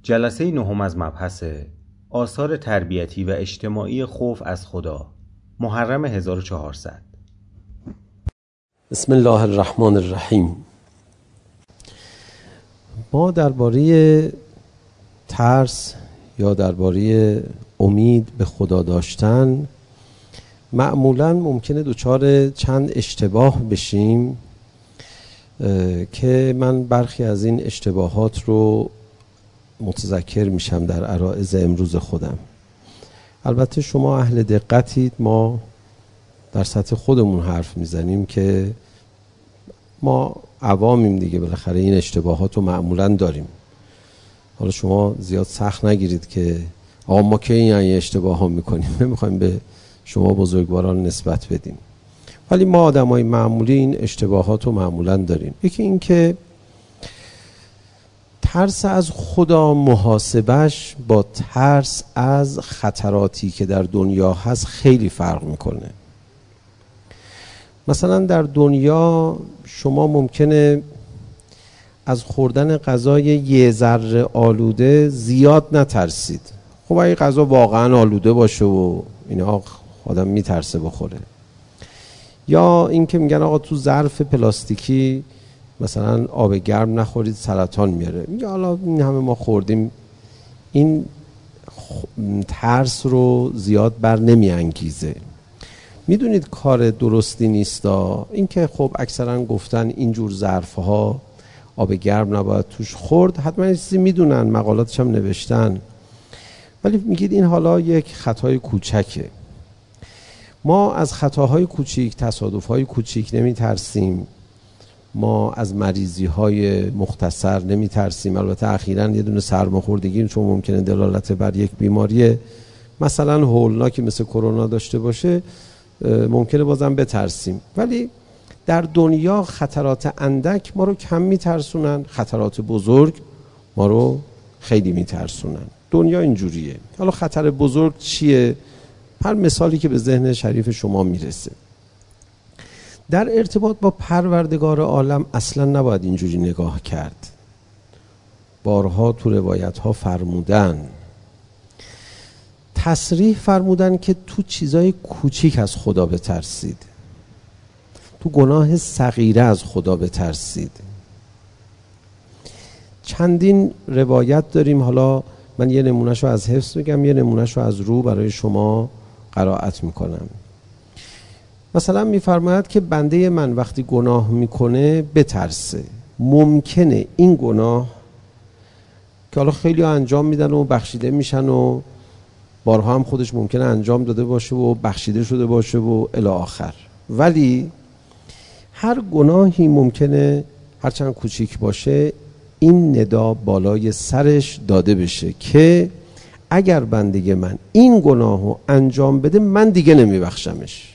جلسه نهم از مبحث آثار تربیتی و اجتماعی خوف از خدا، محرم 1400. بسم الله الرحمن الرحیم. ما درباره ترس یا درباره امید به خدا داشتن معمولاً ممکنه دچار چند اشتباه بشیم که من برخی از این اشتباهات رو متذکر میشم در عرایض امروز خودم. البته شما اهل دقتید، ما در سطح خودمون حرف میزنیم که ما عوامیم دیگه، بالاخره این اشتباهات رو معمولاً داریم. حالا شما زیاد سخت نگیرید که آقا ما که این اشتباه ها میکنیم، نمیخوایم به شما بزرگواران نسبت بدیم، ولی ما آدمای معمولی این اشتباهات رو معمولاً داریم. یکی این که ترس از خدا، محاسبش با ترس از خطراتی که در دنیا هست خیلی فرق میکنه. مثلا در دنیا شما ممکنه از خوردن غذای یه ذره آلوده زیاد نترسید. خب اگه غذا واقعا آلوده باشه و اینا آدم میترسه بخوره. یا این که میگن آقا تو ظرف پلاستیکی مثلا آب گرم نخورید سرطان میاره. میگه حالا این همه ما خوردیم، این ترس رو زیاد بر نمی انگیزه. میدونید کار درستی نیستا. این که خب اکثرا گفتن اینجور ظرفها آب گرم نباید توش خورد، حتما چیزی میدونن، مقالاتش هم نوشتن، ولی میگید این حالا یک خطای کوچکه. ما از خطاهای کوچیک، تصادفهای کوچیک نمی ترسیم، ما از مریضی‌های مختصر نمی ترسیم. البته اخیراً یه دونه سرماخوردگی چون ممکنه دلالت بر یک بیماری مثلا هولناکی مثل کرونا داشته باشه ممکنه بازم بترسیم، ولی در دنیا خطرات اندک ما رو کم میترسونن، خطرات بزرگ ما رو خیلی میترسونن. دنیا اینجوریه. حالا خطر بزرگ چیه؟ هر مثالی که به ذهن شریف شما میرسه. در ارتباط با پروردگار عالم اصلا نباید اینجوری نگاه کرد. بارها تو روایت ها فرمودن، تصریح فرمودن که تو چیزای کوچیک از خدا بترسید، تو گناه صغیره از خدا بترسید. چندین روایت داریم، حالا من یه نمونهشو از حفظ بگم، یه نمونهشو از رو برای شما قرائت میکنم. مثلا میفرماید که بنده من وقتی گناه میکنه بترسه. ممکنه این گناه که حالا خیلی انجام میدن و بخشیده میشن و بارها هم خودش ممکنه انجام داده باشه و بخشیده شده باشه و الی آخر، ولی هر گناهی ممکنه هرچند کوچیک باشه این ندا بالای سرش داده بشه که اگر بنده من این گناهو انجام بده من دیگه نمیبخشمش.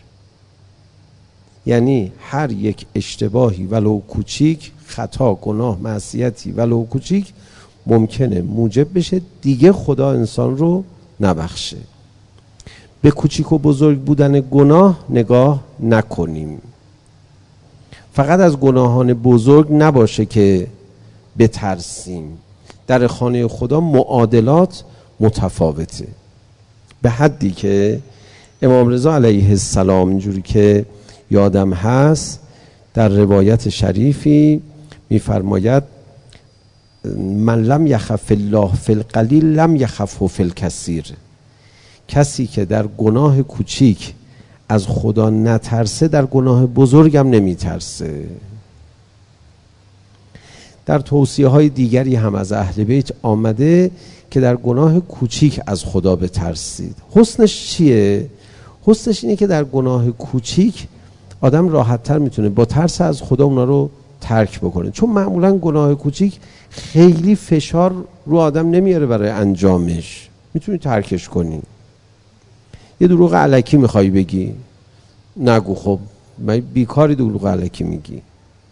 یعنی هر یک اشتباهی ولو کوچیک، خطا، گناه، معصیتی ولو کوچیک ممکنه موجب بشه دیگه خدا انسان رو نبخشه. به کوچیک و بزرگ بودن گناه نگاه نکنیم. فقط از گناهان بزرگ نباشه که بترسیم. در خانه خدا معادلات متفاوته، به حدی که امام رضا علیه السلام اینجوری که یادم هست در روایت شریفی میفرماید من لم یخف الله فی القلیل لم یخفه فی الکثیر. کسی که در گناه کوچیک از خدا نترسه در گناه بزرگم نمیترسه. در توصیه های دیگری هم از اهل بیت آمده که در گناه کوچیک از خدا بترسید. حسنش چیه؟ حسنش اینه که در گناه کوچیک آدم راحت تر میتونه با ترس از خدا اونا رو ترک بکنه، چون معمولا گناه کوچیک خیلی فشار رو آدم نمیاره برای انجامش، میتونی ترکش کنی. یه دروغ الکی میخوای بگی، نگو، خب من بیکاری دروغ الکی میگی.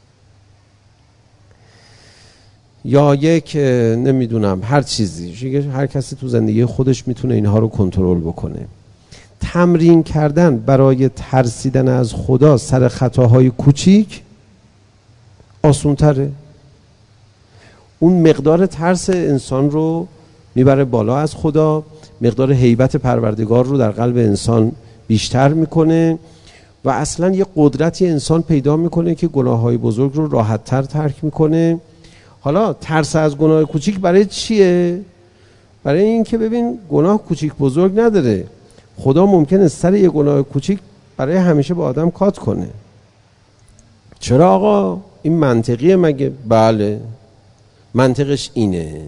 یا یک نمیدونم هر چیزی، هر کسی تو زندگی خودش میتونه اینها رو کنترل بکنه. تمرین کردن برای ترسیدن از خدا سر خطاهای کوچیک آسون تره. اون مقدار ترس انسان رو میبره بالا از خدا، مقدار هیبت پروردگار رو در قلب انسان بیشتر میکنه و اصلا یه قدرتی انسان پیدا میکنه که گناههای بزرگ رو راحت‌تر ترک میکنه. حالا ترس از گناه کوچیک برای چیه؟ برای این که ببین گناه کوچیک بزرگ نداره. خدا ممکنه سر یه گناه کوچیک برای همیشه با آدم کات کنه. چرا آقا؟ این منطقیه مگه؟ بله، منطقش اینه.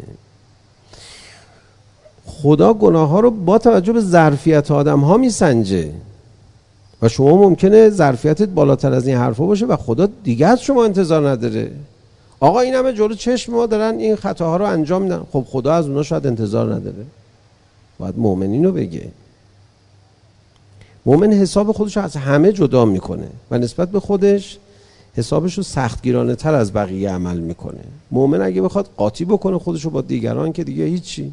خدا گناه ها رو با توجه به ظرفیت آدم ها میسنجه و شما ممکنه ظرفیتت بالاتر از این حرفا باشه و خدا دیگه از شما انتظار نداره. آقا این همه جلو چشم ما دارن این خطاها رو انجام میدن، خب خدا از اونا شاید انتظار نداره. باید مؤمن اینو بگه. مؤمن حساب خودش رو از همه جدا میکنه و نسبت به خودش حسابش رو سختگیرانه تر از بقیه عمل میکنه. مؤمن اگه بخواد قاطی بکنه خودش رو با دیگران که دیگه هیچی.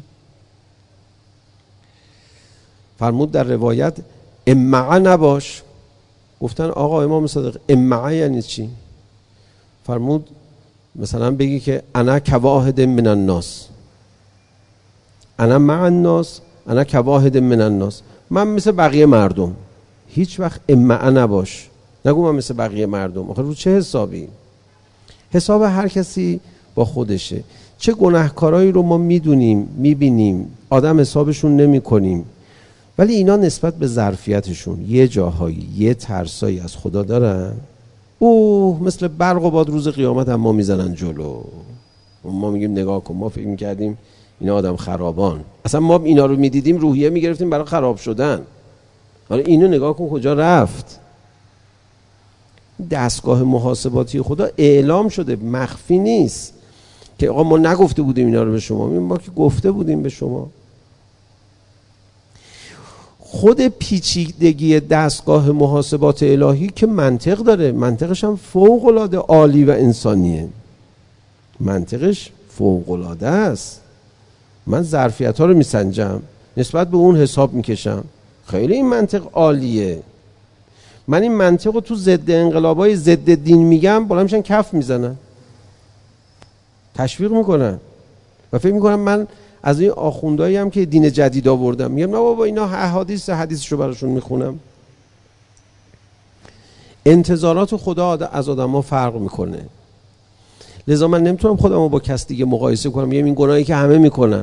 فرمود در روایت امعه نباش. گفتن آقا امام صادق امعه یعنی چی؟ فرمود مثلا بگی که انا کواحد من الناس، انا مع الناس، انا کواحد من الناس، من مثل بقیه مردم. هیچ وقت امعه نباش، نگو من مثل بقیه مردم. آخه رو چه حسابی؟ حساب هر کسی با خودشه. چه گناهکارایی رو ما میدونیم میبینیم آدم حسابشون نمی کنیم، ولی اینا نسبت به ظرفیتشون یه جاهایی یه ترسایی از خدا دارن. مثل برق و باد روز قیامت هم ما میزنن جلو. ما میگیم نگاه کن، ما فکر میکردیم اینا آدم خرابان، اصلا ما اینا رو میدیدیم روحیه میگرفتیم برای خراب شدن. حالا اینو نگاه کن کجا رفت. دستگاه محاسباتی خدا اعلام شده، مخفی نیست که آقا ما نگفته بودیم اینا رو به شما، ما که گفته بودیم به شما. خود پیچیدگی دستگاه محاسبات الهی که منطق داره، منطقش هم فوق العاده عالی و انسانیه. منطقش فوق العاده است. من ظرفیت ها رو میسنجم، نسبت به اون حساب میکشم. خیلی این منطق عالیه. من این منطق رو تو ضد انقلابای ضد دین میگم، بالا میشن کف میزنن، تشویق میکنن و فکر میکنم من از این آخوندایی هم که دین جدید آوردم میگم نه بابا اینا حدیثشو براشون میخونم. انتظارات خدا از آدم‌ها فرق میکنه. لذا من نمیتونم خودمو با کس دیگه مقایسه کنم میگم این گناهی که همه میکنن.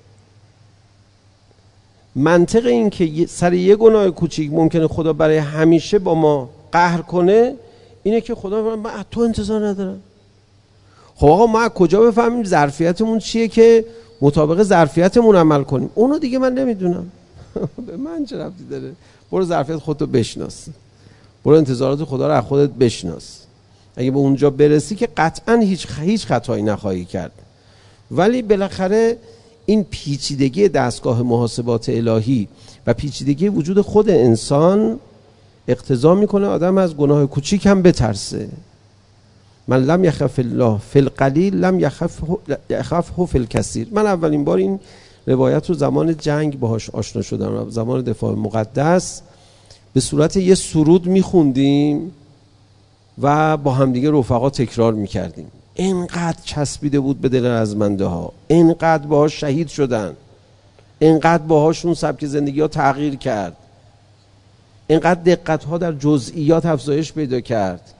منطق این که سر یه گناه کوچیک ممکنه خدا برای همیشه با ما قهر کنه اینه که خدا من تو انتظار ندارم. خب آقا ما کجا بفهمیم ظرفیتمون چیه که مطابق ظرفیتمون عمل کنیم؟ اونو دیگه من نمیدونم. به من چه ربطی داره؟ برو ظرفیت خودتو بشناس، برو انتظارات خدا رو از خودت بشناس. اگه به اونجا برسی که قطعا هیچ خطایی نخواهی کرد. ولی بالاخره این پیچیدگی دستگاه محاسبات الهی و پیچیدگی وجود خود انسان اقتضا میکنه آدم از گناه کوچیک هم بترسه. من لم یخف الله فی القلیل لم یخفه فی الکثیر. من اولین بار این روایت رو زمان جنگ باهاش آشنا شدم. زمان دفاع مقدس به صورت یه سرود میخوندیم و با همدیگه رفقا تکرار میکردیم. اینقدر چسبیده بود به دل رزمنده ها، اینقدر باهاش شهید شدن، اینقدر باهاشون سبک زندگی ها تغییر کرد، اینقدر دقت ها در جزئیات افزایش پیدا کرد.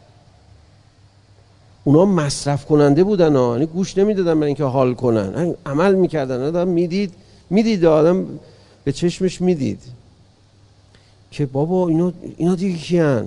اونا مصرف کننده بودن ها، یعنی گوش نمیدادن برای اینکه حال کنن، عمل میکردن. آدم میدید آدم به چشمش میدید که بابا اینا دیگه کیان.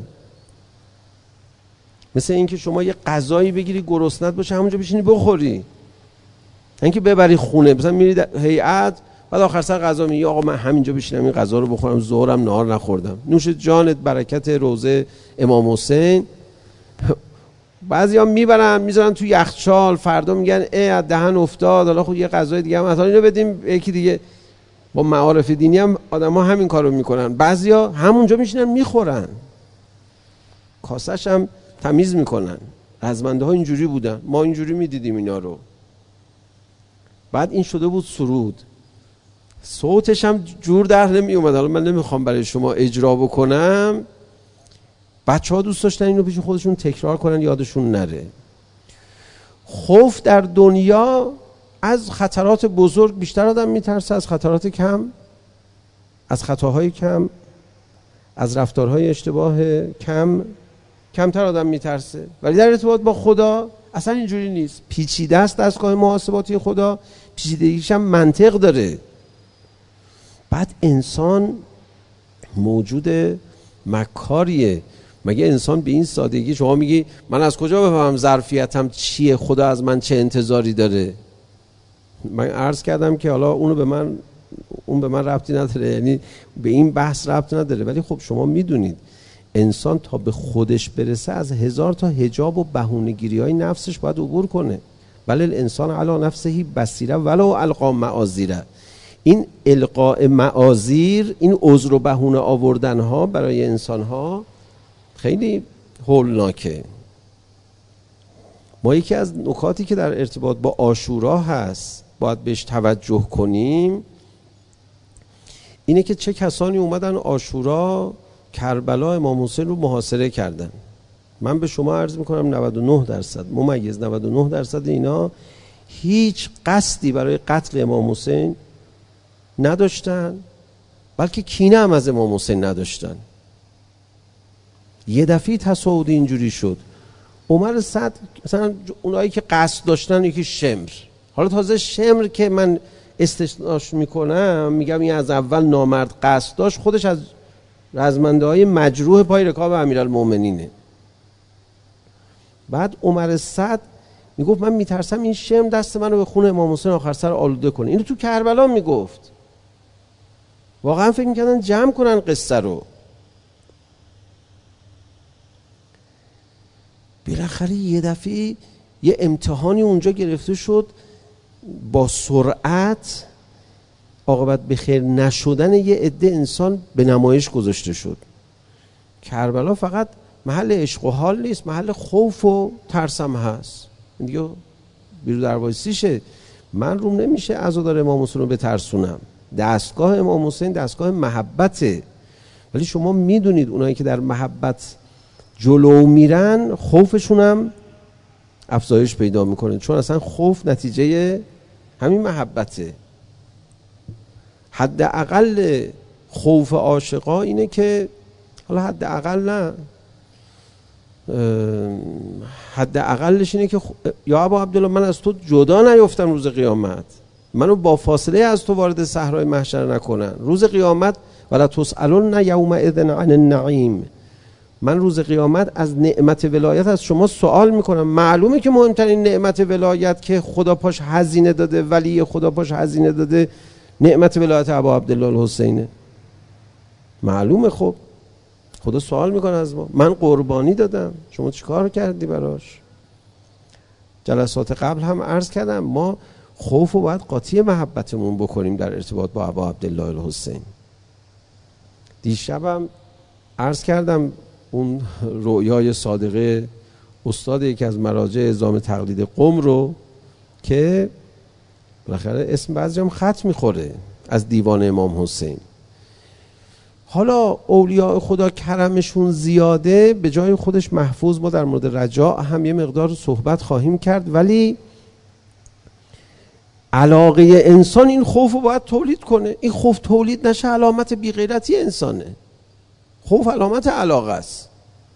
مثل اینکه شما یه غذایی بگیری گرسنت باشه همونجا بشینی بخوری، اینکه ببری خونه. مثلا میری هیئت بعد آخر سر غذا میگی آقا من همینجا بشینم این غذا رو بخورم، ظهرم نهار نخوردم، نوش جانت برکت روزه امام حسین. بعضیا میبرن میذارن تو یخچال، فردا میگن از دهن افتاد، حالا خب یه غذای دیگه هم مثلا اینو بدیم یکی دیگه. با معارف دینی هم آدما همین کارو میکنن. بعضیا همونجا میشینن میخورن، کاسش هم تمیز میکنن. رزمنده ها اینجوری بودن، ما اینجوری میدیدیم اینا رو. بعد این شده بود سرود، صوتش هم جور در نمی اومد. حالا من نمیخوام برای شما اجرا بکنم. بچه ها دوست داشتن اینو پیش خودشون تکرار کنن یادشون نره. خوف در دنیا از خطرات بزرگ بیشتر آدم میترسه، از خطرات کم، از خطاهای کم، از رفتارهای اشتباه کمتر آدم میترسه. ولی در ارتباط با خدا اصلا اینجوری نیست. پیچیده است دستگاه محاسباتی خدا، پیچیدگیش هم منطق داره. بعد انسان موجود مکاریه. مگه انسان به این سادگی شما میگی من از کجا بفهمم ظرفیتم چیه، خدا از من چه انتظاری داره؟ من عرض کردم که حالا اون به من ربطی نداره، یعنی به این بحث ربط نداره. ولی خب شما میدونید انسان تا به خودش برسه از 1000 تا حجاب و بهونه‌گیری‌های نفسش باید عبور کنه. ولی الانسان علی نفسه بصیره ولو القا معاذیره. این القاء معاذیر، این عذر و بهونه آوردن ها برای انسان ها خیلی هولناکه. ما یکی از نکاتی که در ارتباط با عاشورا هست باید بهش توجه کنیم اینه که چه کسانی اومدن عاشورا کربلا امام حسین رو محاصره کردن. من به شما عرض میکنم 99% ممیز 99% اینا هیچ قصدی برای قتل امام حسین نداشتن، بلکه کینه هم از امام حسین نداشتن. یه دفعه تصاعد اینجوری شد. عمر صدر مثلا اونایی که قصد داشتن، یکی شمر، حالا تازه شمر که من استثناش میکنم میگم این از اول نامرد قصد داشت، خودش از رزمنده های مجروح پای رکاب امیرالمومنینه. بعد عمر صدر میگفت من میترسم این شمر دست منو به خون امام حسین آخر سر آلوده کنه. اینو تو کربلا میگفت. واقعا فکر میکردن جمع کنن قصه رو. بالاخره یه دفعه یه امتحانی اونجا گرفته شد، با سرعت عاقبت به خیر نشدن یه عده انسان به نمایش گذاشته شد. کربلا فقط محل عشق و حال نیست، محل خوف و ترسم هست. دیگه بیرو دروایسیشه. من روم نمیشه عزادار امام حسین رو بترسونم. دستگاه امام حسین دستگاه محبته. ولی شما میدونید اونایی که در محبت جلو میرن خوفشون هم افزایش پیدا میکنه، چون اصلا خوف نتیجه همین محبته. حداقل خوف عاشقا اینه که، حالا حداقل نه، حداقلش اینه که یا ابا عبدالله من از تو جدا نیفتم روز قیامت، منو با فاصله از تو وارد صحرای محشر نکنن روز قیامت. ولا تسألن یومئذ عن النعیم. من روز قیامت از نعمت ولایت از شما سوال میکنم. معلومه که مهمترین نعمت ولایت که خدا پاش هزینه داده، ولی خدا پاش هزینه داده، نعمت ولایت ابا عبدالله الحسینه. معلومه. خب خدا سوال میکنه از ما. من قربانی دادم، شما چیکار کردی براش؟ جلسات قبل هم عرض کردم ما خوف رو باید قاطی محبتمون بکنیم در ارتباط با ابا عبدالله الحسین. دیشبم عرض کردم اون رؤیای صادقه استاد یکی از مراجع اعزام تقلید قم رو که بالاخره اسم بعضی هم خط میخوره از دیوان امام حسین. حالا اولیاء خدا کرمشون زیاده، به جای خودش محفوظ. ما در مورد رجاء هم یه مقدار صحبت خواهیم کرد، ولی علاقه انسان این خوف رو باید تولید کنه. این خوف تولید نشه علامت بیغیرتی انسانه. خوف علامت علاقه است.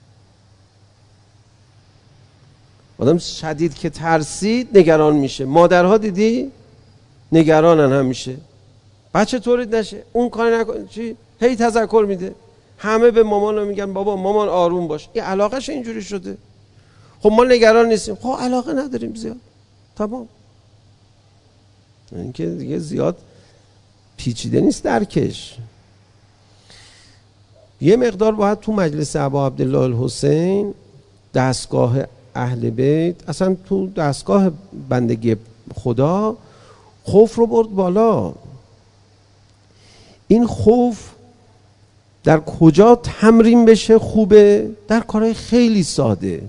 آدم شدید که ترسید نگران میشه. مادرها دیدی نگرانن همیشه بچه تولید نشه، اون کار نکنه، چی هی تذکر میده. همه به مامان میگن بابا مامان آروم باش. این علاقهش اینجوری شده. خب ما نگران نیستیم، خب علاقه نداریم زیاد، تمام. این که دیگه زیاد پیچیده نیست درکش. یه مقدار باید تو مجلس ابا عبدالله الحسین، دستگاه اهل بیت، اصلا تو دستگاه بندگی خدا خوف رو برد بالا. این خوف در کجا تمرین بشه خوبه؟ در کارهای خیلی ساده.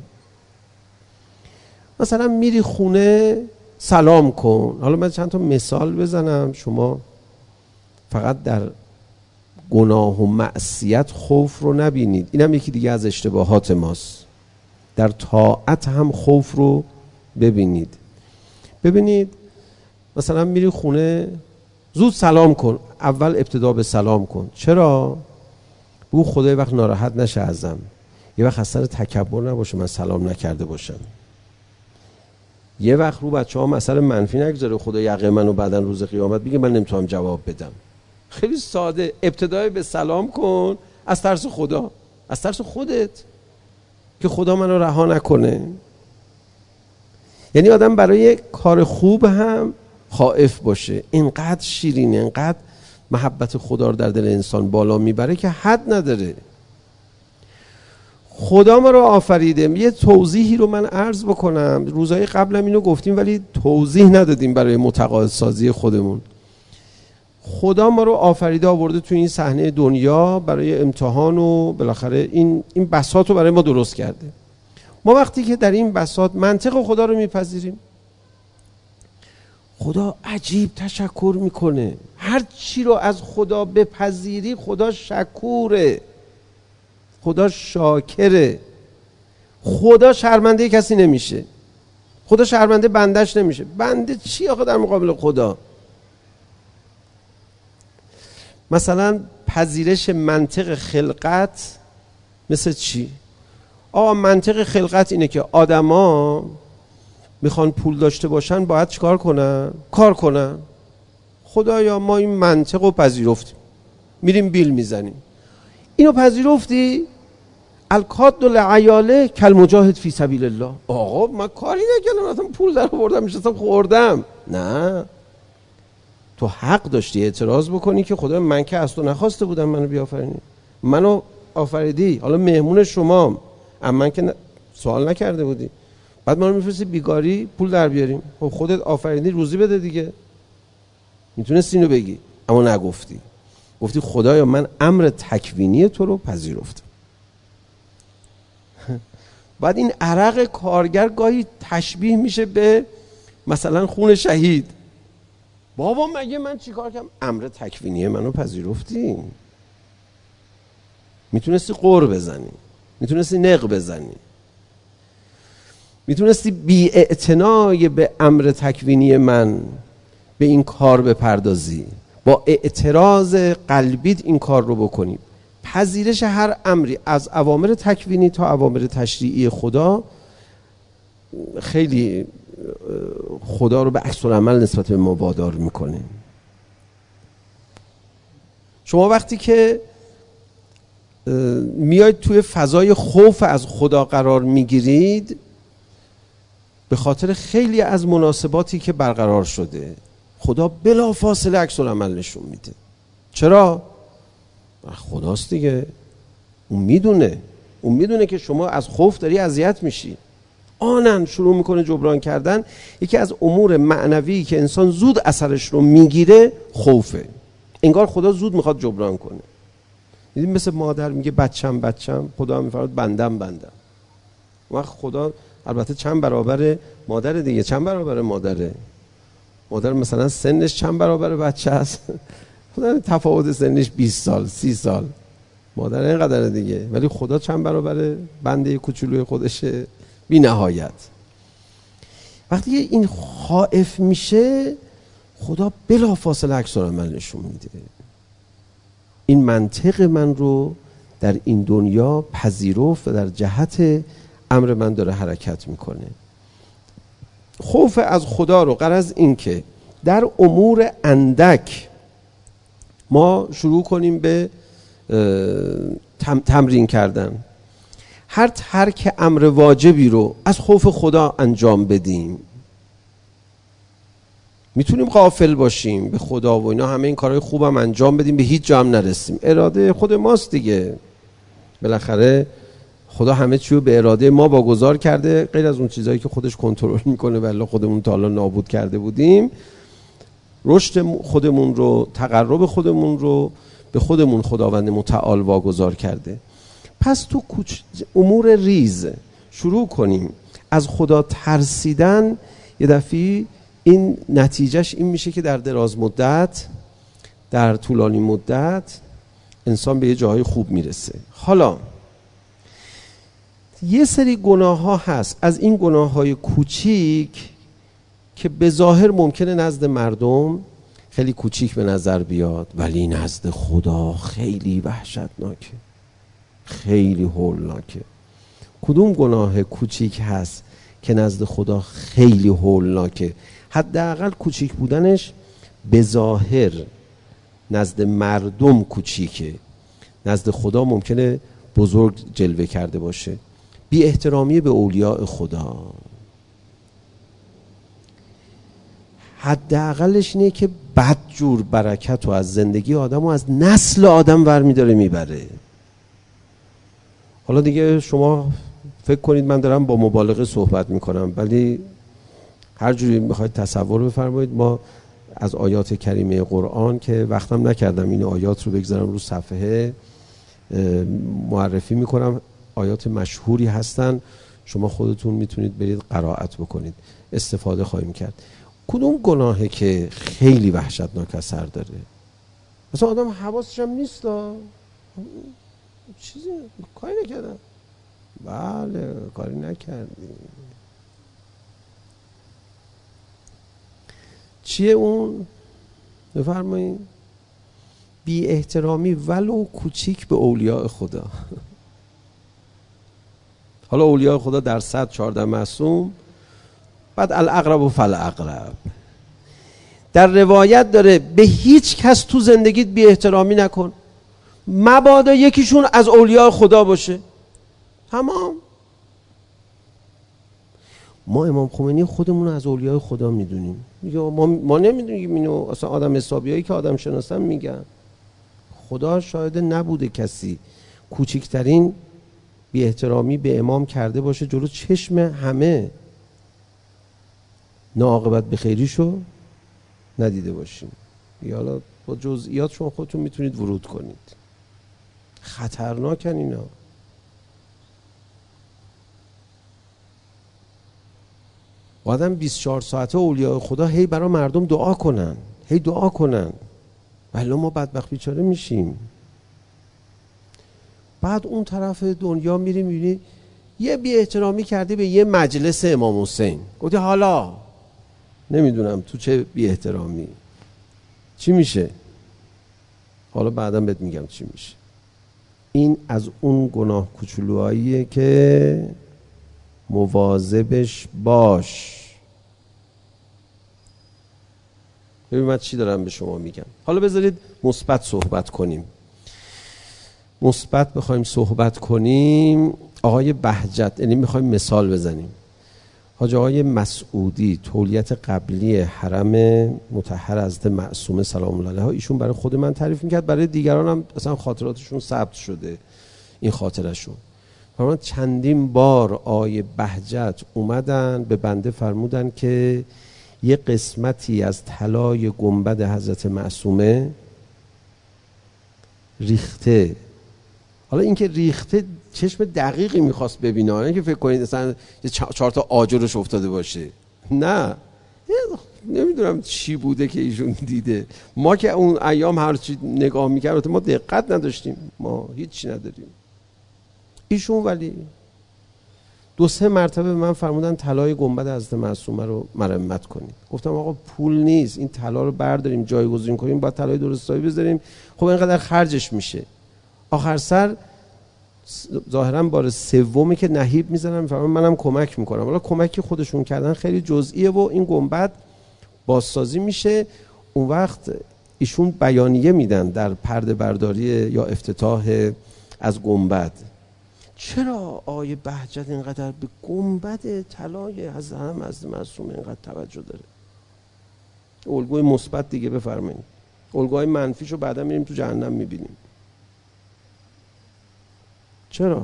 مثلا میری خونه سلام کن. حالا من چند تا مثال بزنم، شما فقط در گناه و معصیت خوف رو نبینید. اینم یکی دیگه از اشتباهات ماست. در طاعت هم خوف رو ببینید. مثلا میری خونه زود سلام کن، اول ابتدا به سلام کن. چرا؟ بگو خدای وقت ناراحت نشه ازم، یه وقت اصلا تکبر نباشه من سلام نکرده باشم، یه وقت رو بچه‌ها مسئله منفی نگذاره خدا یقه منو بعدن روز قیامت بگه من نمیتونم جواب بدم. خیلی ساده، ابتدای به سلام کن از ترس خدا، از ترس خودت که خدا منو رها نکنه. یعنی آدم برای کار خوب هم خائف باشه. اینقدر شیرینه، اینقدر محبت خدا رو در دل انسان بالا میبره که حد نداره. خدا ما رو آفریده. یه توضیحی رو من عرض بکنم، روزهای قبلم اینو گفتیم ولی توضیح ندادیم برای متقاعد سازی خودمون. خدا ما رو آفریده، آورده تو این صحنه دنیا برای امتحان و بالاخره این بساط رو برای ما درست کرده. ما وقتی که در این بساط منطق خدا رو میپذیریم، خدا عجیب تشکر میکنه. هر چی رو از خدا بپذیری خدا شکوره، خدا شاکره، خدا شرمنده کسی نمیشه، خدا شرمنده بندش نمیشه. بنده چی آخه در مقابل خدا؟ مثلا پذیرش منطق خلقت مثل چی؟ منطق خلقت اینه که آدما میخوان پول داشته باشن باید چیکار کنن؟ کار کنن. خدایا ما این منطق رو پذیرفتیم، میریم بیل میزنیم. اینو پذیرفتی؟ الکاد العیاله کل مجاهد فی سبیل الله. آقا من کاری نکردم، اصلا پول در آوردم میشستم خوردم. نه، تو حق داشتی اعتراض بکنی که خدا من که از تو نخواسته بودم منو بیافرینی، منو آفریدی، حالا مهمون شمام، اما من که سوال نکرده بودی، بعد ما رو میفرستی بیگاری پول در بیاریم. خب خودت آفریدی، روزی بده دیگه. میتونستی اینو بگی اما نگفتی. گفتی خدایا من امر تکوینی تو رو پذیرفتم. بعد این عرق کارگر گاهی تشبیه میشه به مثلا خون شهید. بابا مگه من چیکار کردم؟ امر تکوینی منو پذیرفتی. میتونستی قر بزنی، میتونستی نق بزنی، میتونستی بی اعتنای به امر تکوینی من به این کار بپردازی، با اعتراض قلبیت این کار رو بکنی. پذیرش هر امری از اوامر تکوینی تا اوامر تشریعی خدا خیلی خدا رو به عکس العمل نسبت به ما وادار میکنه. شما وقتی که میاید توی فضای خوف از خدا قرار میگیرید، به خاطر خیلی از مناسباتی که برقرار شده خدا بلا فاصله عکس العمل نشون میده. چرا؟ خداست دیگه. اون میدونه که شما از خوف داری اذیت میشی. آنن شروع میکنه جبران کردن. یکی از امور معنوی که انسان زود اثرش رو میگیره خوفه. انگار خدا زود میخواد جبران کنه. دیدیم مثل مادر میگه بچم، خدا هم میفرماد بندم. وقت خدا البته چند برابر مادر دیگه، چند برابر مادره. مادر مثلا سنش چند برابر بچه است. خدا تفاوت سنش 20 سال 30 سال، مادر اینقدر دیگه، ولی خدا چند برابر بنده کوچولوی خودشه؟ بی نهایت. وقتی این خائف میشه خدا بلا فاصله عکس العمل نشون میده. این منطق من رو در این دنیا پذیرفت و در جهت امر من داره حرکت میکنه. خوف از خدا رو غرض این که در امور اندک ما شروع کنیم به تمرین کردن. هر ترک امر واجبی رو از خوف خدا انجام بدیم. میتونیم غافل باشیم به خدا و اینا، همه این کارهای خوبم انجام بدیم، به هیچ جا هم نرسیم. اراده خود ماست دیگه. بالاخره خدا همه چی رو به اراده ما واگذار کرده، غیر از اون چیزایی که خودش کنترل میکنه والله خودمون تا حالا نابود کرده بودیم. رشد خودمون رو، تقرب خودمون رو به خودمون خداوند متعال واگذار کرده. پس تو امور ریز شروع کنیم از خدا ترسیدن. یه دفعه این نتیجهش این میشه که در دراز مدت، در طولانی مدت انسان به یه جاهای خوب میرسه. حالا یه سری گناه ها هست، از این گناه های کوچیک که به ظاهر ممکنه نزد مردم خیلی کوچیک به نظر بیاد، ولی نزد خدا خیلی وحشتناکه، خیلی هولناکه. کدوم گناه کوچیک هست که نزد خدا خیلی هولناکه؟ حداقل کوچیک بودنش به ظاهر نزد مردم کوچیکه، نزد خدا ممکنه بزرگ جلوه کرده باشه. بی احترامی به اولیاء خدا حداقلش اینه که بدجور برکت رو از زندگی آدم و از نسل آدم ورمی داره میبره. حالا دیگه شما فکر کنید من دارم با مبالغه صحبت میکنم، ولی هر جوری میخواید تصور بفرمایید. ما از آیات کریمه قرآن که وقتم نکردم این آیات رو بگذارم رو صفحه معرفی میکنم، آیات مشهوری هستن، شما خودتون میتونید برید قرائت بکنید، استفاده خواهیم کرد. کدوم گناهه که خیلی وحشتناک اثر داره؟ مثلا آدم حواسش هم نیست، چیزی کاری نکردم. بله کاری نکردی. چیه اون؟ بفرمایید. بی احترامی ولو کوچیک به اولیاء خدا. حالا اولیاء خدا در 114 معصوم، بعد الاقرب و فالاقرب. در روایت داره به هیچ کس تو زندگیت بی احترامی نکن، مبادا یکیشون از اولیاء خدا باشه. تمام. ما امام خمینی خودمون از اولیاء خدا میدونیم یا ما نمیدونیم؟ اینو اصلا آدم حسابیایی که آدم شناسن میگن. خدا شاهد نبوده کسی کوچکترین بی احترامی به امام کرده باشه جلو چشم همه، ناعاقبت به خیریشو ندیده باشیم. یا حالا با جزئیات شما خودتون میتونید ورود کنید. خطرناکن اینا. آدم 24 ساعته اولیاء خدا هی برای مردم دعا کنن، هی دعا کنن، ولی ما بدبخت بیچاره میشیم. بعد اون طرف دنیا میری میبینی یه بی احترامی کردی به یه مجلس امام حسین، گفتی حالا نمیدونم تو چه بی احترامی چی میشه، حالا بعدم بهت میگم چی میشه. این از اون گناه کوچولوهاییه که مواظبش باش. ببین من چی دارم به شما میگم. حالا بذارید مثبت صحبت کنیم. مثبت بخوایم صحبت کنیم، آقای بهجت، یعنی میخوایم مثال بزنیم. حاج آقای مسعودی، تولیت قبلی حرم مطهر حضرت معصومه سلام الله علیها، ایشون برای خود من تعریف میکرد، برای دیگران هم اصلا خاطراتشون ثبت شده این خاطرشون. فرمان چندین بار آقای بهجت اومدن به بنده فرمودن که یه قسمتی از طلای گنبد حضرت معصومه ریخته. حالا این که ریخته چشم دقیقی میخواست ببینه، نه که فکر کنید مثلا 4 تا آجرش افتاده باشه، نه، نمیدونم چی بوده که ایشون دیده. ما که اون ایام هر چی نگاه میکردیم ما دقت نداشتیم، ما هیچی نداریم. ایشون ولی 2-3 مرتبه به من فرمودن طلای گنبد حضرت معصومه رو مرمت کنید. گفتم آقا پول نیست، این طلا رو برداریم جایگزین کنیم، باید طلای درست حسابی بذاریم، خب اینقدر خرجش میشه. آخر سر ظاهرا بار سومی که نهیب میزنن فرمان منم کمک میکنم. حالا کمکی خودشون کردن خیلی جزئیه و این گنبد بازسازی میشه. اون وقت ایشون بیانیه میدن در پرده برداری یا افتتاح از گنبد. چرا آقای بهجت اینقدر به گنبد طلای حضرت معصومه اینقدر توجه داره؟ الگوی مثبت دیگه بفرمایید. الگوهای منفیشو بعدا میریم تو جهنم میبینیم. چرا؟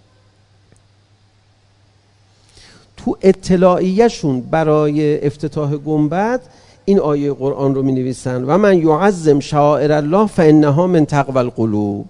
تو اطلاعیه‌شون برای افتتاح گنبد این آیه قرآن رو می نویسن و من یعظم شعائر الله فانها من تقوی القلوب.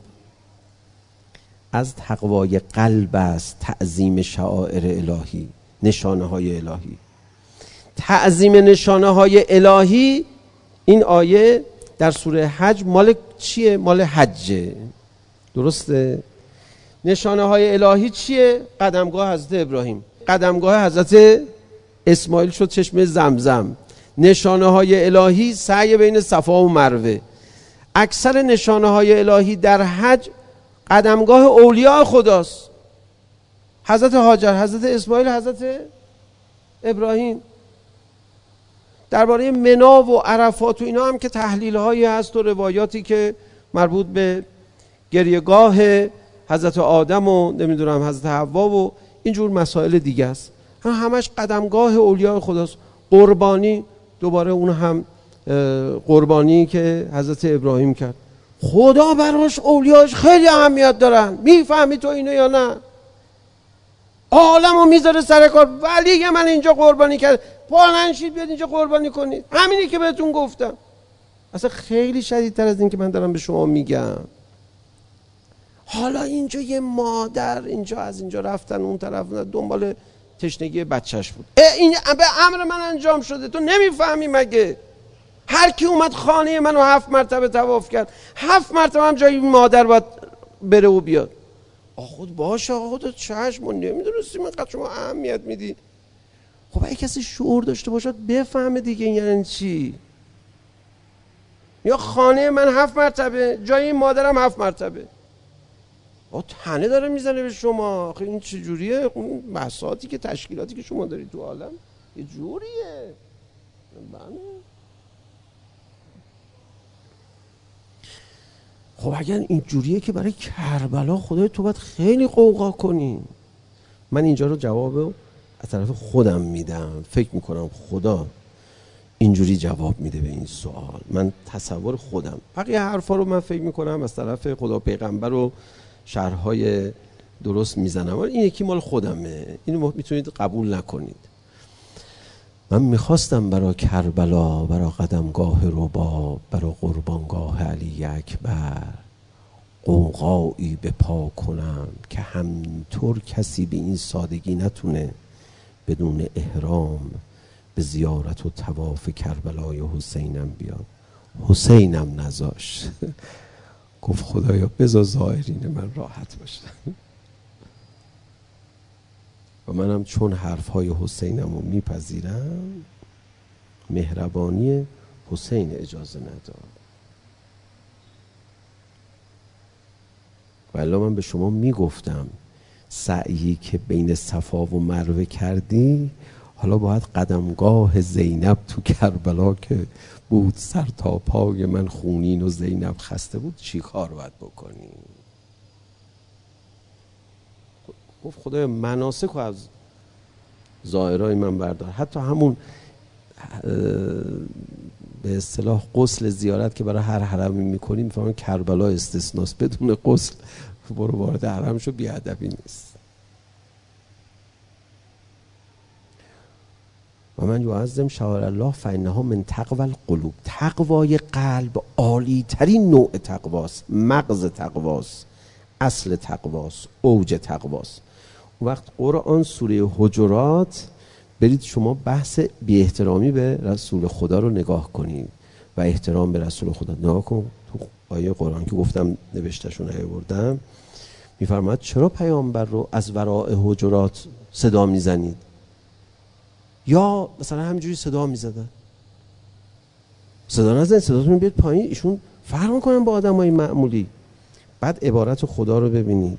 از تقوای قلب است تعظیم شعائر الهی، نشانه های الهی. تعظیم نشانه های الهی، این آیه در سوره حج مال چیه؟ مال حجه، درسته؟ نشانه های الهی چیه؟ قدمگاه حضرت ابراهیم، قدمگاه حضرت اسماعیل شد چشمه زمزم. نشانه های الهی سعی بین صفا و مروه. اکثر نشانه های الهی در حج قدمگاه اولیاء خداست. حضرت هاجر، حضرت اسماعیل، حضرت ابراهیم. درباره منا و عرفات و اینا هم که تحلیل هایی هست و روایاتی که مربوط به گریهگاه حضرت آدم و نمیدونم حضرت حوا و اینجور مسائل دیگه است. همش قدمگاه اولیاء خداست. قربانی، دوباره اون هم قربانی که حضرت ابراهیم کرد. خدا براش اولیاش خیلی اهمیت دارن. میفهمی تو اینو یا نه؟ عالمو میذاره سر کار، ولی من اینجا قربانی کرد، پالنشید بیاد اینجا قربانی کنید. همینی که بهتون گفتم. اصلا خیلی شدیدتر از این که من دارم به شما میگم. حالا اینجا یه مادر اینجا از اینجا رفتن اون طرف دنبال تشنگی بچهش بود. این به امر من انجام شده، تو نمیفهمی مگه؟ هر کی اومد خانه منو 7 مرتبه طواف کرد، 7 مرتبه هم جای مادر باید بره و بیاد. خود باشه خودت چشم، نمیدونستی اینقدر شما اهمیت میدی. خب اگه کسی شعور داشته باشد بفهمه دیگه یعنی چی. یا خانه من 7 مرتبه جای این مادرم 7 مرتبه. تنه داره میزنه به شما. آخه این چجوریه؟ اون بحثاتی که تشکیلاتی که شما دارید تو عالم یه جوریه. خب اگر این جوریه که برای کربلا خدای تو باید خیلی قوقا کنی. من اینجا رو جواب از طرف خودم میدم. فکر میکنم خدا اینجوری جواب میده به این سوال. من تصور خودم، بقیه حرفا رو من فکر میکنم از طرف خدا پیغمبر و شرحهای درست میزنم. این یکی مال خودمه، اینو میتونید قبول نکنید. من میخواستم برای کربلا، برای قدمگاه رباب، برای قربانگاه علی اکبر قوقایی به پا کنم که همینطور کسی به این سادگی نتونه بدون احرام به زیارت و طواف کربلای حسینم بیاد. حسینم نذاشت. گفت خدایا بذار زائرین من راحت باشن. و منم چون حرفهای حسینم رو میپذیرم، مهربانی حسین اجازه نداد. ولی من به شما میگفتم سعیی که بین صفا و مروه کردی، حالا باید قدمگاه زینب تو کربلا که بود سر تا پای من خونین و زینب خسته بود، چی کار باید بکنی؟ گفت خدای مناسک رو از زائرای من بردار. حتی همون به اصطلاح غسل زیارت که برای هر حرمی میکنیم میفهمن کربلا استثناست. بدون غسل برو وارد حرم شو، بیادبی نیست. و من یعظم شعائر الله فانها من تقوی القلوب. تقوای قلب عالی ترین نوع تقواست، مغز تقواست، اصل تقواست، اوج تقواست. وقت قرآن سوره حجرات برید شما بحث بی احترامی به رسول خدا رو نگاه کنید و احترام به رسول خدا نگاه کن. تو آیه قرآن که گفتم نوشتهشون آوردم میفرماید چرا پیامبر رو از وراء حجرات صدا میزنید؟ یا مثلا همینجوری صدا میزدن. صدا نزنید، صداتون بیاد پایین. ایشون فرق میکنن با آدمای معمولی. بعد عبارت خدا رو ببینید،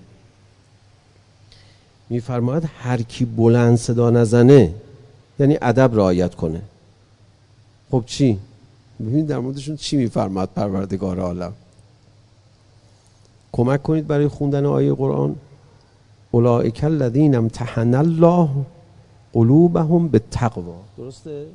میفرماید هر کی بلند صدا نزنه یعنی ادب رعایت کنه. خب چی؟ ببینید در موردشون چی میفرماید پروردگار عالم. کمک کنید برای خوندن آیه قرآن. اولئک الذین امتحن الله قلوبهم بالتقوی. درسته؟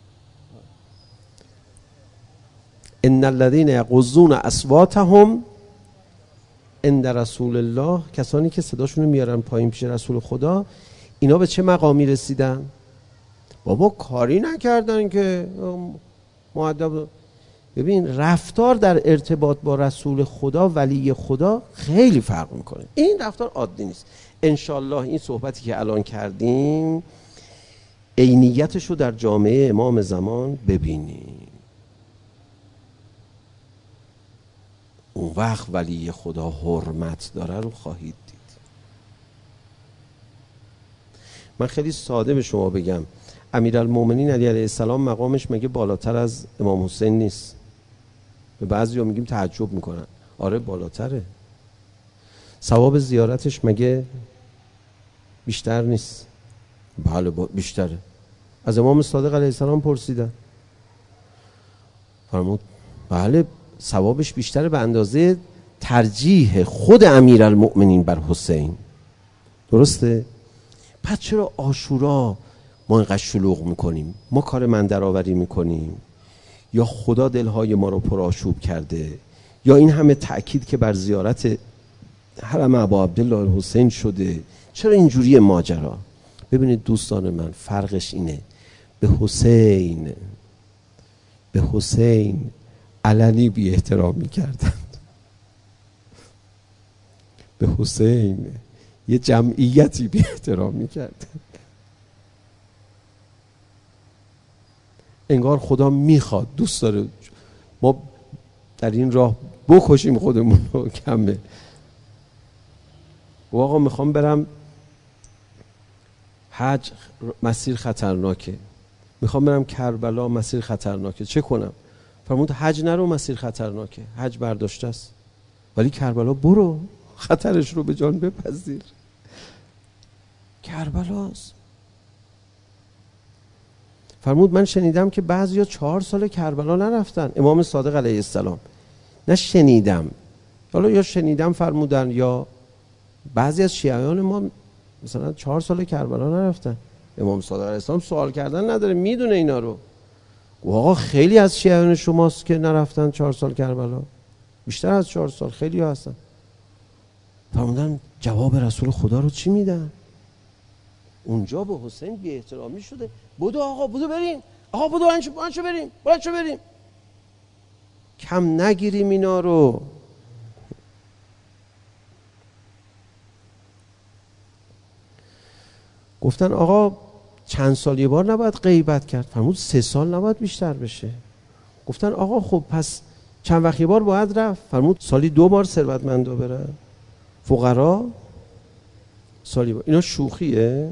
ان الذین یغضون اصواتهم عند رسول الله، کسانی که صداشون رو میارن پایین پیش رسول خدا، اینا به چه مقامی رسیدن؟ بابا کاری نکردن که مؤدب. ببین رفتار در ارتباط با رسول خدا، ولی خدا، خیلی فرق میکنه. این رفتار عادی نیست. انشالله این صحبتی که الان کردیم عینیتش رو در جامعه امام زمان ببینیم. اون وقت ولی خدا حرمت داره رو خواهید دید. من خیلی ساده به شما بگم، امیرالمومنین علی علیه السلام مقامش مگه بالاتر از امام حسین نیست؟ به بعضیا میگیم تعجب میکنن. آره بالاتره. ثواب زیارتش مگه بیشتر نیست؟ بله بیشتره. از امام صادق علیه السلام پرسیدن، فرمود بله ثوابش بیشتره به اندازه ترجیح خود امیرالمؤمنین بر حسین. درسته؟ پس چرا عاشورا ما اینقدر شلوغ میکنیم؟ ما کار من درآوری میکنیم یا خدا دلهای ما رو پرآشوب کرده یا این همه تأکید که بر زیارت حرم ابا عبدالله الحسین شده؟ چرا اینجوری ماجرا؟ ببینید دوستان من، فرقش اینه به حسین علنی بی احترامی کردند. به حسین یه جمعیتی بی احترامی کردند. انگار خدا میخواد، دوست داره ما در این راه بکشیم خودمون رو. کمه و آقا میخوام برم حج، مسیر خطرناکه. میخوام برم کربلا، مسیر خطرناکه. چه کنم؟ فرمود حج نرو، مسیر خطرناکه. حج برداشته است، ولی کربلا برو، خطرش رو به جان بپذیر. کربلاست. فرمود من شنیدم که بعضیا 4 سال کربلا نرفتن. امام صادق علیه السلام. نه شنیدم، حالا یا شنیدم فرمودن یا بعضی از شیعیان ما مثلا 4 سال کربلا نرفتن. امام صادق علیه السلام سوال کردن نداره، میدونه اینا رو. آقا خیلی از شیعیان شماست که نرفتن 4 سال کربلا، بیشتر از 4 سال خیلی ها هستن. فرمودن جواب رسول خدا رو چی میدن؟ اونجا به حسین بی احترامی شده. بدو آقا، بدو بریم، آقا بدو بلند بریم. کم نگیریم اینا رو. گفتن آقا چند سال یه بار نباید غیبت کرد؟ فرمود 3 سال نباید بیشتر بشه. گفتن آقا خب پس چند وقت یه بار باید رفت؟ فرمود سالی 2 بار ثروتمندا برن، فقرا سالی بار. اینا شوخیه؟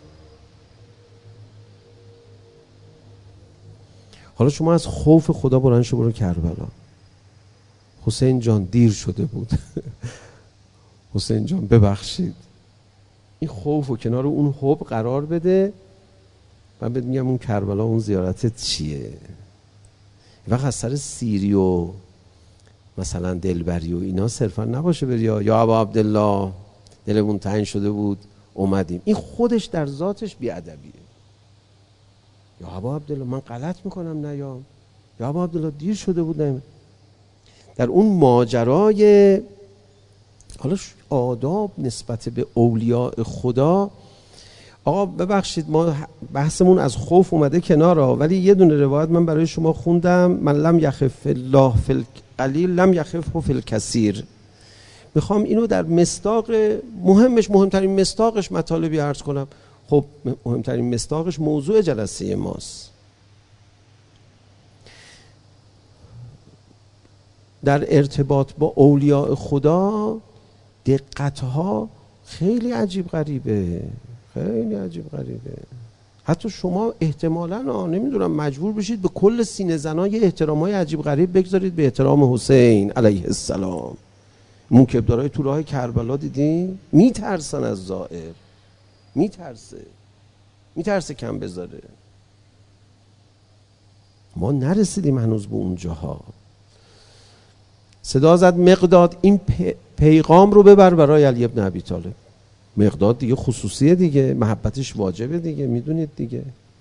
حالا شما از خوف خدا بلند شو برو کربلا. حسین جان دیر شده بود. حسین جان ببخشید. این خوف و کنار اون حب قرار بده. من بهت میگم اون کربلا، اون زیارتت چیه؟ وقت از سر سیری و مثلا دلبری و اینا صرفا نباشه بری یا ابا عبدالله دلمون تنگ شده بود اومدیم. این خودش در ذاتش بیادبیه. یا ابا عبدالله من غلط میکنم نیام، یا ابا عبدالله دیر شده بود نیم. در اون ماجرای حالا آداب نسبت به اولیاء خدا، آقا ببخشید ما بحثمون از خوف اومده کنارا، ولی یه دونه روایت من برای شما خوندم: من لم یخف الله فی القلیل لم یخفه فی الکثیر. میخوام اینو در مصداق مهمترین مصداقش مطالبی عرض کنم. خب مهمترین مصداقش موضوع جلسه ماست. در ارتباط با اولیاء خدا دقتها خیلی عجیب غریبه، خیلی عجیب غریبه. حتی شما احتمالاً نمیدونم مجبور بشید به کل سینه زنای احترامای عجیب غریب بگذارید به احترام حسین علیه السلام. موکبدارای تو راه کربلا دیدین؟ میترسن از زائر، میترسه کم بذاره. ما نرسیدیم هنوز به اونجاها. صدا زد مقداد این پیغام رو ببر برای علی ابن ابی طالب. مقداد دیگه خصوصیه دیگه، محبتش واجبه دیگه، میدونید دیگه.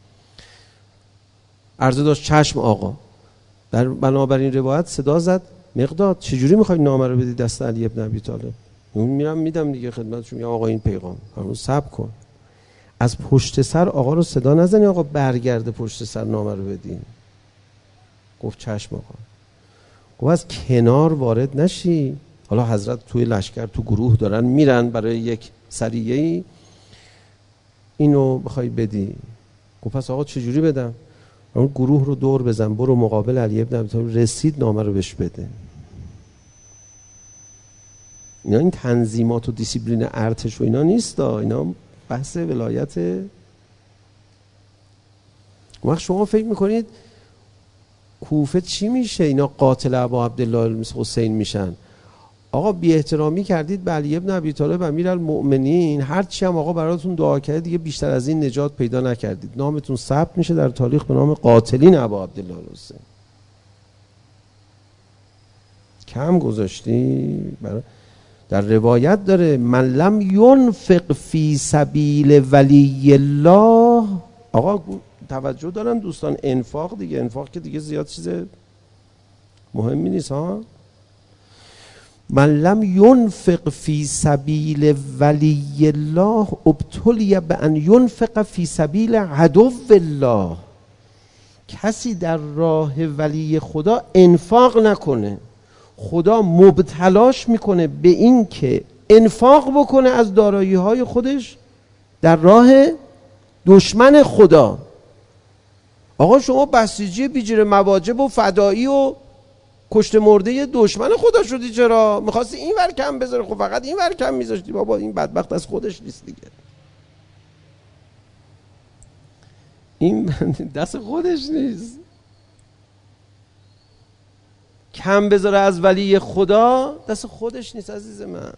عرضه داشت چشم آقا. در بنابراین روایت صدا زد مقداد چجوری میخوای نامه رو بدی دست علی ابن ابی طالب؟ میرم میدم دیگه خدمتشون، میگم آقا این پیغام. فرمود صبر کن، از پشت سر آقا رو صدا نزنی آقا برگرده پشت سر نامه رو بدین. گفت چشم آقا. گفت از کنار وارد نشی. حالا حضرت توی لشکر تو گروه دارن میرن برای یک سریعه‌ای، اینو بخوای بدی. گفت پس آقا چجوری بدم؟ اون گروه رو دور بزن، برو مقابل علی ابن ابی طالب، رسید نامه رو بهش بده. اینا این تنظیمات و دیسیپلین ارتش و اینا نیست، اینا بحث ولایت وقت شما فکر میکنید کوفه چی میشه؟ اینا قاتل ابا عبدالله حسین میشن. آقا بی احترامی کردید به علی ابن ابی طالب امیرالمؤمنین، هر چی هم آقا براتون دعا کرده دیگه بیشتر از این نجات پیدا نکردید، نامتون ثبت میشه در تاریخ به نام قاتلین ابا عبدالله حسین. کم گذاشتی؟ در روایت داره من لم ینفق فی سبیل ولی الله. آقا توجه دارن دوستان، انفاق دیگه، انفاق که دیگه زیاد چیز مهمی نیست ها. من لم ینفق فی سبیل ولی الله ابتلی بان ینفق فی سبیل عدو الله. کسی در راه ولی خدا انفاق نکنه، خدا مبتلاش میکنه به این که انفاق بکنه از دارایی های خودش در راه دشمن خدا. آقا شما بسیجی بیجر مواجب و فدایی و کشته مرده دشمن خدا شدی، چرا؟ میخواستی این ور کم بذاره، خب فقط این ور کم میذاشتی. بابا این بدبخت از خودش نیست دیگه، این دست خودش نیست. کم بذاره از ولی خدا دست خودش نیست عزیز من.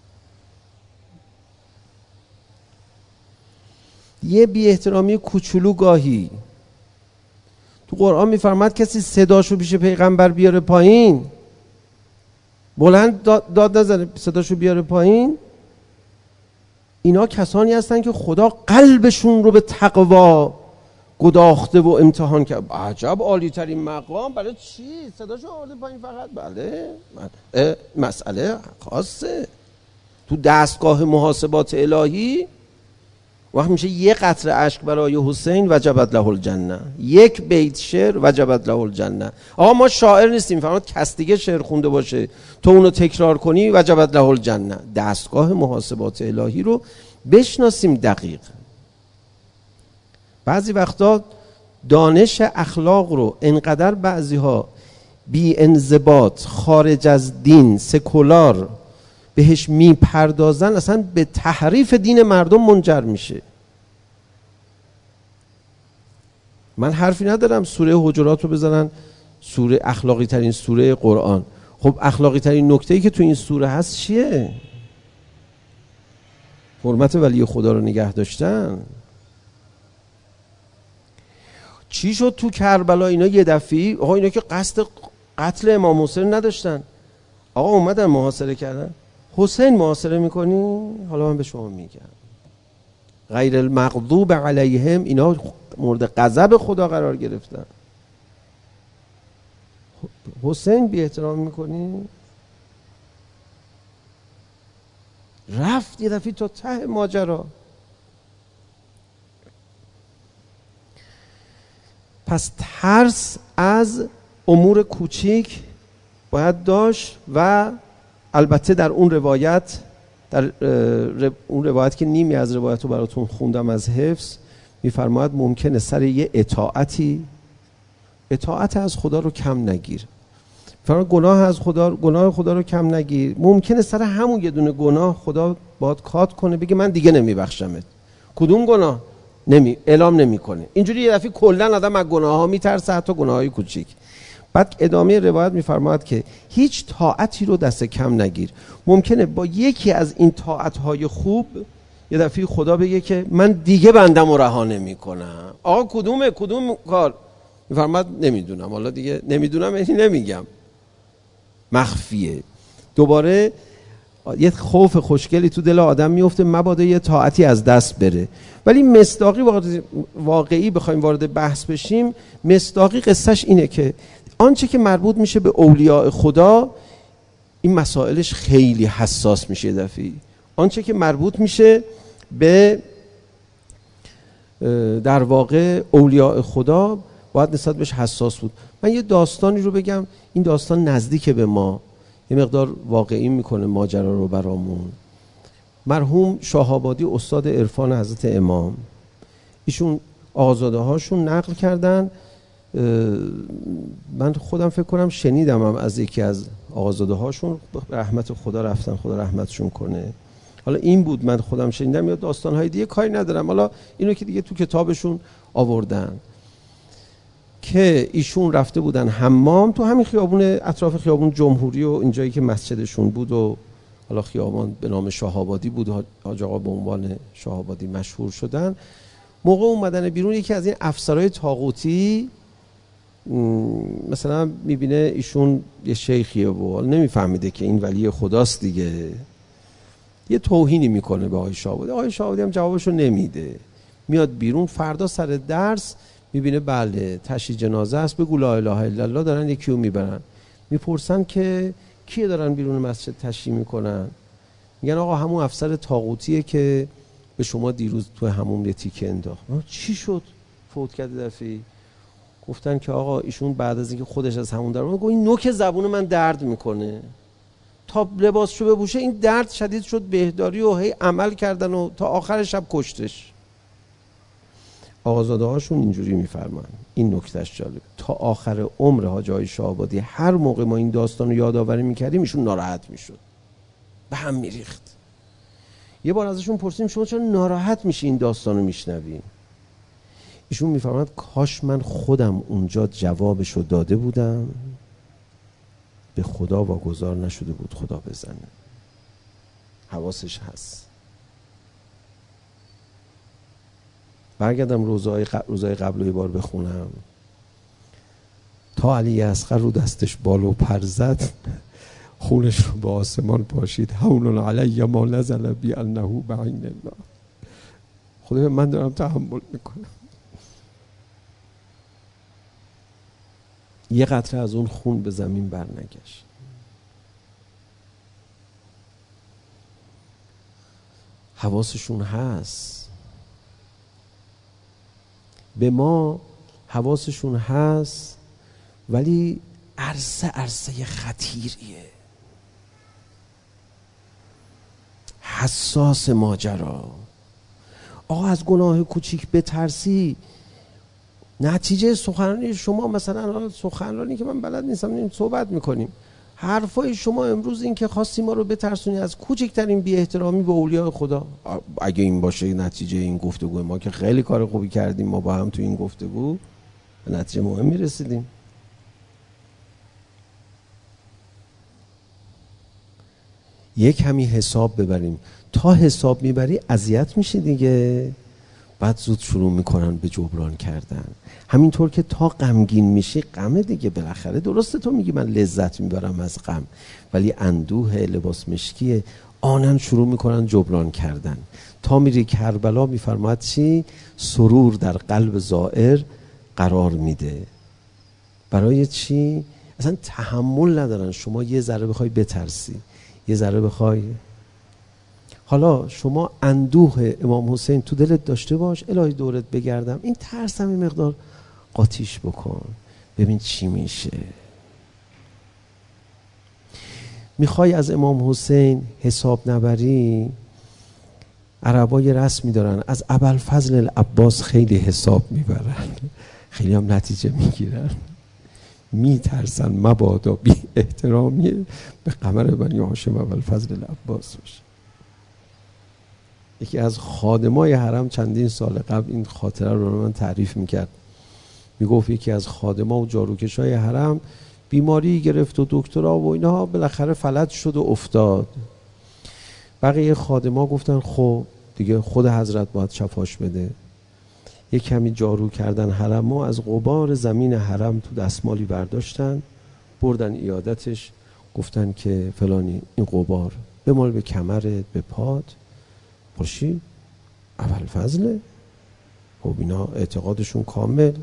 یه بی احترامی کوچولو گاهی تو قرآن میفرماد کسی صداشو پیش پیغمبر بیاره پایین، بلند داد نزنه، صداشو بیاره پایین، اینا کسانی هستن که خدا قلبشون رو به تقوا گداخته و امتحان کرد. عجب عالی ترین مقام، برای چی صداشو آورده پایین فقط؟ بله مسئله خاصه تو دستگاه محاسبات الهی. وقت میشه یه قطره اشک برای حسین وجبت له الجنه، یک بیت شعر وجبت له الجنه. آقا ما شاعر نیستیم، فرمود کس دیگه شعر خونده باشه تو اونو تکرار کنی وجبت له الجنه. دستگاه محاسبات الهی رو بشناسیم دقیق. بعضی وقتا دانش اخلاق رو انقدر بعضیها بی انضباط، خارج از دین، سکولار بهش میپردازن، اصلا به تحریف دین مردم منجر میشه. من حرفی ندارم سوره حجرات رو بزنن سوره اخلاقی ترین سوره قرآن. خب اخلاقی ترین نکته‌ای که تو این سوره هست چیه؟ حرمت ولی خدا رو نگه داشتن. چی شد تو کربلا اینا یه دفعی؟ آقا اینا که قصد قتل امام حسین نداشتن، آقا اومدن محاصره کردن. حسین محاصره میکنی؟ حالا من به شما میگم غیر المغضوب علیهم، اینا مورد غضب خدا قرار گرفتن. حسین بی احترام میکنی؟ رفت یه دفعه تا ته ماجرا. پس ترس از امور کوچیک باید داشت. و البته در اون روایت، اون روایت که نیمی از روایت رو براتون خوندم از حفظ، میفرماید ممکنه سر یه اطاعت از خدا رو کم نگیر. فرمان گناه خدا رو کم نگیر. ممکنه سر همون یه دونه گناه خدا باید کات کنه، بگه من دیگه نمیبخشمت. کدوم گناه؟ اعلام نمیکنه. اینجوری یه دفعه کلا آدم از گناه ها میترسه، حتی گناه های کوچیک. بعد ادامه روایت میفرماید که هیچ طاعتی رو دست کم نگیر. ممکنه با یکی از این طاعت‌های خوب یه دفعه خدا بگه که من دیگه بندم رو رها نمی‌کنم. آقا کدوم کار؟ میفرماید نمیدونم. حالا دیگه نمیدونم یعنی نمیگم، مخفیه. دوباره یه خوف خوشگلی تو دل آدم میفته مبادا یه طاعتی از دست بره. ولی مصداقی واقعی بخوایم وارد بحث بشیم، مصداقی قصهش اینه که آنچه که مربوط میشه به اولیاء خدا، این مسائلش خیلی حساس میشه دفعی. آنچه که مربوط میشه به در واقع اولیاء خدا باید نسبت بهش حساس بود. من یه داستانی رو بگم، این داستان نزدیک به ما، یه مقدار واقعی میکنه ماجرا رو برامون. مرحوم شاه‌آبادی استاد عرفان حضرت امام، ایشون آقازاده هاشون نقل کردن. من خودم فکر کنم شنیدم هم از یکی از آقازاده هاشون، رحمت خدا رفتن، خدا رحمتشون کنه. حالا این بود من خودم شنیدم یا داستان های دیگه کاری ندارم، حالا اینو که دیگه تو کتابشون آوردن. که ایشون رفته بودن حمام تو همین خیابون، اطراف خیابون جمهوری و اینجایی که مسجدشون بود و حالا خیابان به نام شاه آبادی بود، حاج آقا به عنوان شاه آبادی مشهور شدن. موقع اومدن بیرون یکی از این افسرهای طاغوتی مثلا میبینه ایشون یه شیخیه و نمیفهمیده که این ولی خداست دیگه، یه توهینی میکنه به آقای شاه آبادی. آقای شاه آبادی هم جوابشو نمیده، میاد بیرون. فردا سر درس میبینه بله تشییع جنازه است، بگو لا اله الا الله، دارن یکیو میبرن. میپرسن که کیه دارن بیرون مسجد تشییع میکنن؟ میگن آقا همون افسر طاغوتیه که به شما دیروز تو همون یه تیکه انداخت. چی شد فوت کرد دفعی؟ گفتن که آقا ایشون بعد از اینکه خودش از همون در اومد گفت این نوک زبون من درد میکنه، تا لباسشو بپوشه این درد شدید شد، بهداری و هی عمل کردن و تا آخر شب کشتش. آقازاده هاشون اینجوری میفرمان، این نکتهش جالبه، تا آخر عمر حاج آقای شاه آبادی هر موقع ما این داستان رو یادآوری میکردیم ایشون ناراحت میشد، به هم میریخت. یه بار ازشون پرسیدیم شما چرا ناراحت میشی این داستان رو میشنویم؟ ایشون میفرماند کاش من خودم اونجا جوابشو داده بودم، به خدا واگذار نشده بود خدا بزنه. حواسش هست. برگردم روزای قبل یه بار بخونم. تا علی اصغر رو دستش بالو پر زد، خونش رو به آسمان پاشید. هون علی ما نزل بی انه بعین الله. خدا من دارم تحمل میکنم. یه قطره از اون خون به زمین برنگشت. حواسشون هست، به ما حواسشون هست، ولی عرصه خطیریه، حساس ماجرا. آقا از گناه کوچیک بترسی، نتیجه سخنرانی شما مثلا سخنرانی که من بلد نیستم صحبت میکنیم، حرفای شما امروز این که خواستی ما رو بترسونی از کوچکترین بی احترامی به اولیاء خدا، اگه این باشه نتیجه این گفتگو ما که خیلی کار خوبی کردیم، ما با هم تو این گفتگو به نتیجه مهمی رسیدیم. یک کمی حساب ببریم. تا حساب میبری اذیت میشی دیگه، بعد زود شروع میکنن به جبران کردن. همینطور که تا غمگین میشی غمه دیگه، بالاخره درسته تو میگی من لذت میبرم از غم، ولی اندوه لباس مشکیه، آنن شروع میکنن جبران کردن. تا میری کربلا میفرماد چی؟ سرور در قلب زائر قرار میده. برای چی؟ اصلا تحمل ندارن شما یه ذره بخوای بترسی، یه ذره بخوای. حالا شما اندوه امام حسین تو دلت داشته باش، الهی دورت بگردم، این ترسم این مقدار قاطیش بکن، ببین چی میشه. میخوای از امام حسین حساب نبری، عربا یه رسمی دارن، از ابوالفضل العباس خیلی حساب میبرن، خیلی هم نتیجه میگیرن. میترسن مبادا بی احترامی به قمر بنی هاشم ابوالفضل العباس باشه. یکی از خادمای حرم چندین سال قبل این خاطره رو من تعریف میکرد. میگفت یکی از خادما و جاروکشای حرم بیماری گرفت و دکترها و اینها، بالاخره فلج شد و افتاد. بقیه خادما گفتن خب دیگه خود حضرت باید شفاش بده. یک کمی جارو کردن حرم و از غبار زمین حرم تو دستمالی برداشتن، بردن عیادتش، گفتن که فلانی این غبار بمال به کمرت، به پات، باشی ابوالفضل. خب اینا اعتقادشون کامل.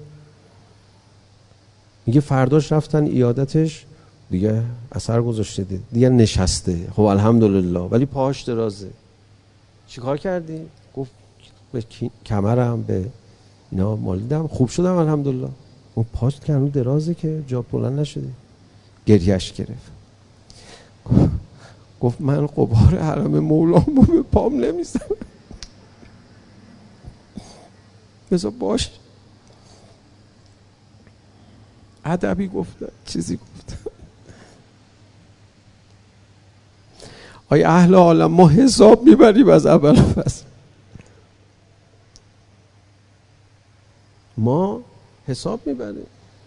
میگه فرداش رفتن عیادتش، دیگه اثر گذاشته، دیگه نشسته. خب الحمدلله، ولی پاهاش درازه. چیکار کردی؟ گفت به کمرم به اینا مالیدم، خوب شدم الحمدلله. اون پاش که هنوز درازه که جا بلند نشده. گریهش گرفت، گفت من غبار حرم مولامو به پام نمیزنم. بذار باش، ادبی گفتن، چیزی گفتن. آی اهل عالم، ما حساب میبریم از ابوالفضل، ما حساب میبریم.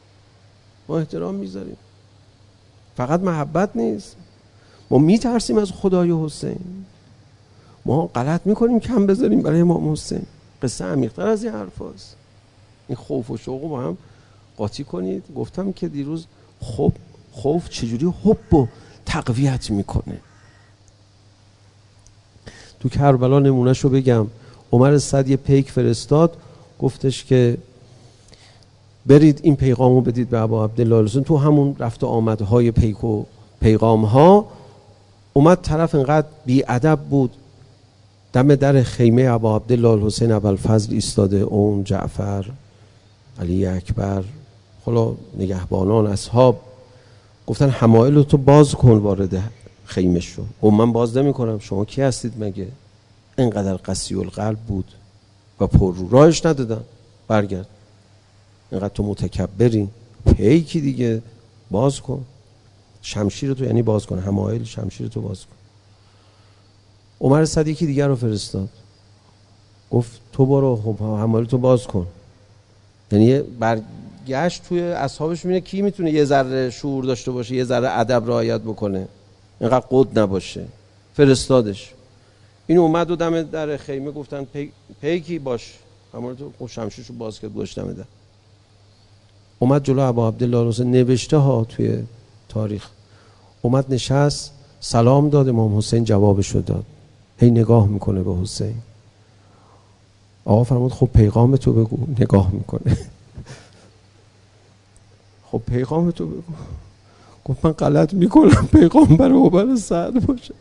ما احترام میذاریم. فقط محبت نیست، ما میترسیم از خدای حسین، ما غلط میکنیم کم بذاریم برای امام حسین. قصه عمیق‌تر از این حرف هست. این خوف و شوق رو با هم قاطی کنید. گفتم که دیروز خوف چجوری حب و تقویت میکنه. تو کربلا نمونهشو بگم. عمر صد یه پیک فرستاد، گفتش که برید این پیغامو بدید به ابا عبدالله الحسین. تو همون رفت و آمدهای پیک و پیغام ها اومد طرف انقدر بی‌ادب بود، دم در خیمه ابا عبدالله الحسین ابوالفضل ایستاده، اون جعفر، علی اکبر، خلا نگهبانان، اصحاب گفتن حمایل تو باز کن وارد خیمه شو. من باز نمی کنم، شما کی هستید مگه؟ اینقدر قسی القلب بود و پر رو، راهش ندادن برگرد، اینقدر تو متکبری، پیکی دیگه باز کن شمشیر تو، یعنی باز کن حمایل، شمشیر تو باز کن. عمر صدیقی دیگر رو فرستاد، گفت تو برو حمایل تو باز کن. یعنی برگشت توی اصحابش میبینه کی میتونه یه ذره شعور داشته باشه، یه ذره ادب رعایت بکنه، اینقدر قد نباشه. فرستادش. این اومد و دم در خیمه گفتن پیکی باش، حمایل تو شمشیرشو باز کرد گوش دم در. اومد جلو ابا عبدالله الحسین، نوشته ها توی تاریخ، اومد نشست سلام داد، امام حسین جوابشو داد. هی نگاه میکنه به حسین. آقا فرمود خب پیغام تو بگو. نگاه میکنه. خب پیغام تو بگو. گفت من غلط میکنم پیغام برای عمر سعد باشه.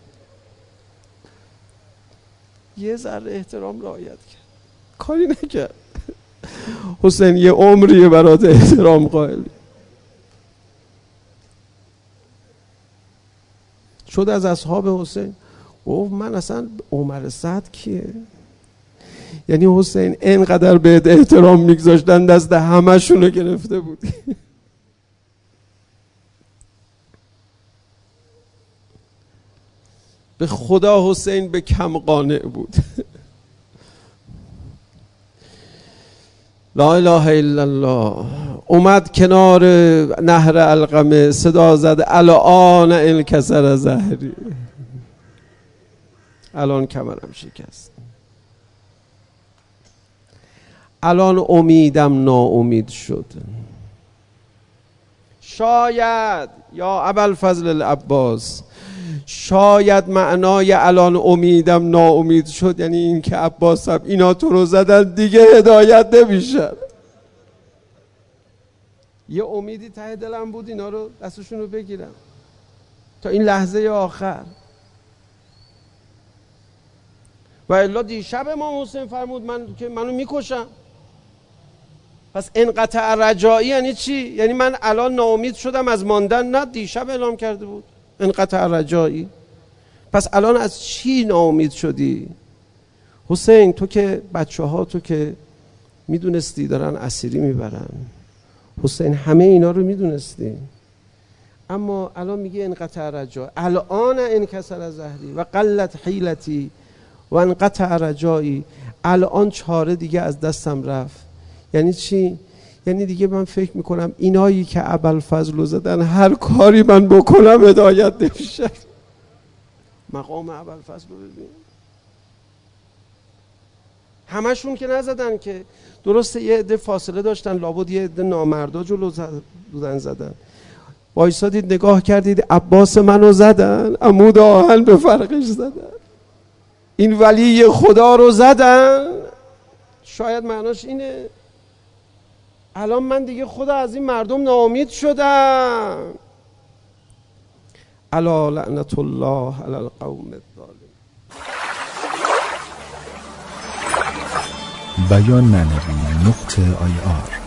یه ذره احترام رعایت کرد، کاری نکرد. حسین یه عمریه برات احترام قائلی. شد از اصحاب حسین، گفت من اصلا عمر سعد کیه؟ یعنی حسین اینقدر بهت احترام میگذاشتن دست همه شونو گرفته بودی. به خدا حسین به کم قانع بود. لا اله الا الله. اومد کنار نهر علقمه، صدا زد الان انکسر ظهری، الان کمرم شکست، الان امیدم ناامید شد. شاید یا ابوالفضل العباس، شاید معنای الان امیدم ناامید شد یعنی این که عباس هم اینا تو رو زدن دیگه هدایت نمیشن. یه امیدی ته دلم بود اینا رو دستشون رو بگیرم تا این لحظه آخر. و الا دیشب امام حسین فرمود منو میکشم. پس انقطع رجایی یعنی چی؟ یعنی من الان ناامید شدم از ماندن؟ نه، دیشب اعلام کرده بود انقطع رجایی. پس الان از چی ناامید شدی؟ حسین تو که بچه ها تو که میدونستی دارن اسیری میبرن، حسین همه اینا رو میدونستی، اما الان میگه انقطع رجایی، الان انکسر ظهری و قلت حیلتی و انقطع رجایی، الان چاره دیگه از دستم رفت. یعنی چی؟ یعنی دیگه من فکر میکنم اینایی که ابوالفضل رو زدن هر کاری من بکنم هدایت نمیشه. مقام ابوالفضل رو ببین، همشون که نزدن که، درسته یه عده فاصله داشتن، لابد یه عده نامردا جلو زدن. وایسادید نگاه کردید عباس منو زدن، عمود آهن به فرقش زدن، این ولی خدا رو زدن. شاید معناش اینه الان من دیگه خدا از این مردم ناامید شدم. الا لعنت الله علی القوم الظالمین. بیان ننوی .ir